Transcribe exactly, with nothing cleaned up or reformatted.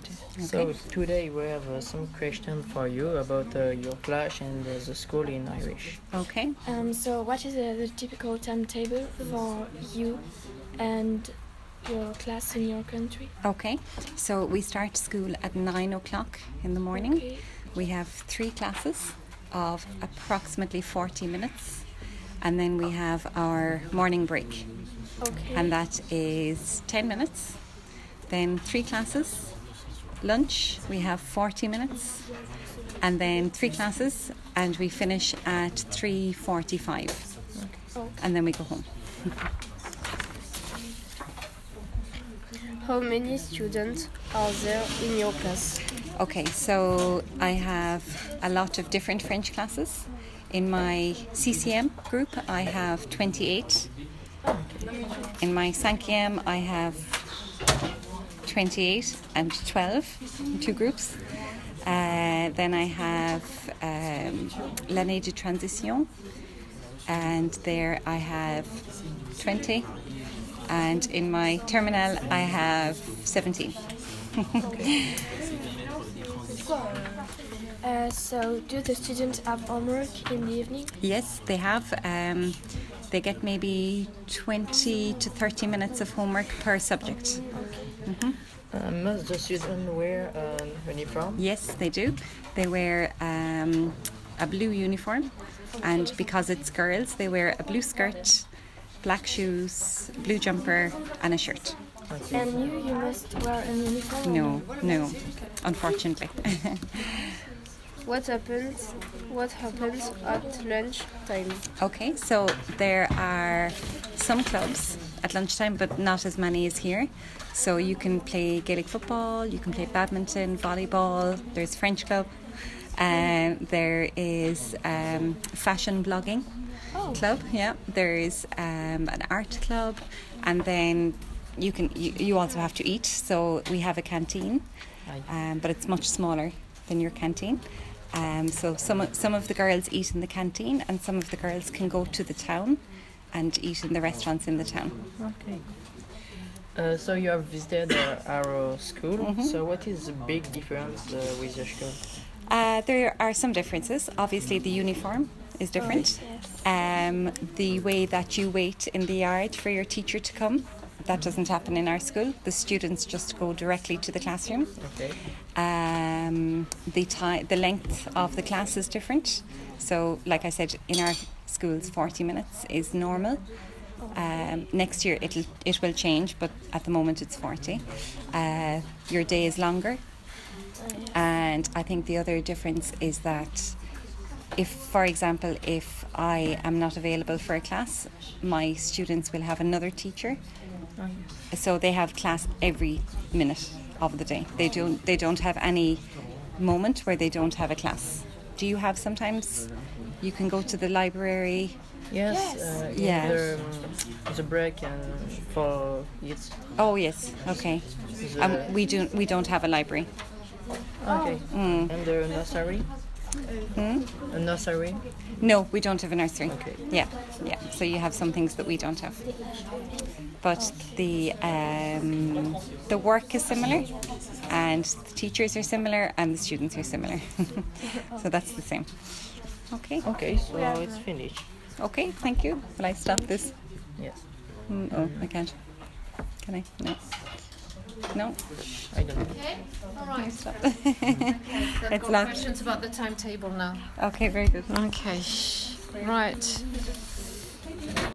Okay. So today we have uh, some questions for you about uh, your class and uh, the school in Irish. Okay. Um, so, what is uh, the typical timetable for you and your class in your country? Okay. So we start school at nine o'clock in the morning. Okay. We have three classes of approximately forty minutes, and then we have our morning break, Okay. and that is ten minutes. Then three classes, lunch, we have forty minutes, and then three classes, and we finish at three forty-five, Okay. and then we go home. How many students are there in your class? Okay, so I have a lot of different French classes. In my C C M group, I have twenty-eight. In my cinquième, I have twenty-eight and twelve, two groups. Uh, then I have um, l'année de transition, and there I have twenty. And in my terminal, I have seventeen. Uh, so, do the students have homework in the evening? Yes, they have. Um, they get maybe twenty to thirty minutes of homework per subject. Mhm. Uh, must the students wear an uniform? Yes, they do. They wear um, a blue uniform, and because it's girls, they wear a blue skirt, black shoes, blue jumper, and a shirt. Okay. And you, you must wear a uniform? No, no, unfortunately. What happens? What happens at lunch time? Okay, so there are some clubs at lunchtime, but not as many as here. So you can play Gaelic football, you can play badminton, volleyball. There's French club. Uh, there is um, fashion blogging Oh. club. Yeah, there is um, an art club, and then you can you, you also have to eat. So we have a canteen, um, but it's much smaller than your canteen. Um, so some of, some of the girls eat in the canteen, and some of the girls can go to the town and eat in the restaurants in the town. Okay. Uh, so you have visited uh, our school. Mm-hmm. So what is the big difference uh, with your school? Uh, there are some differences. Obviously, the uniform is different. Yes. Um, the way that you wait in the yard for your teacher to come, that doesn't happen in our school. The students just go directly to the classroom. Okay. Um, the time, the length of the class is different. So, like I said, in our schools, forty minutes is normal. Um, next year it'll it will change, but at the moment it's forty. Uh, your day is longer, and I think the other difference is that if, for example, if I am not available for a class, my students will have another teacher. Oh, yes. So they have class every minute of the day. They don't they don't have any moment where they don't have a class. Do you have sometimes you can go to the library? Yes. Yes. Uh, in Yeah. The, um, the break and for it's Oh yes, okay. the, Um, we do we don't have a library. okay. Mm. And the nursery. Hmm? A nursery. No, we don't have a nursery. Okay. Yeah, yeah. So you have some things that we don't have. But the um, the work is similar, and the teachers are similar, and the students are similar. So that's the same. Okay. Okay. So it's finished. Okay. Thank you. Will I stop this? Yes. Mm, oh, I can't. Can I? No. No. I don't know. Okay, all right. Stop. I've It's got locked. questions about the timetable now. Okay. Very good. Okay, right.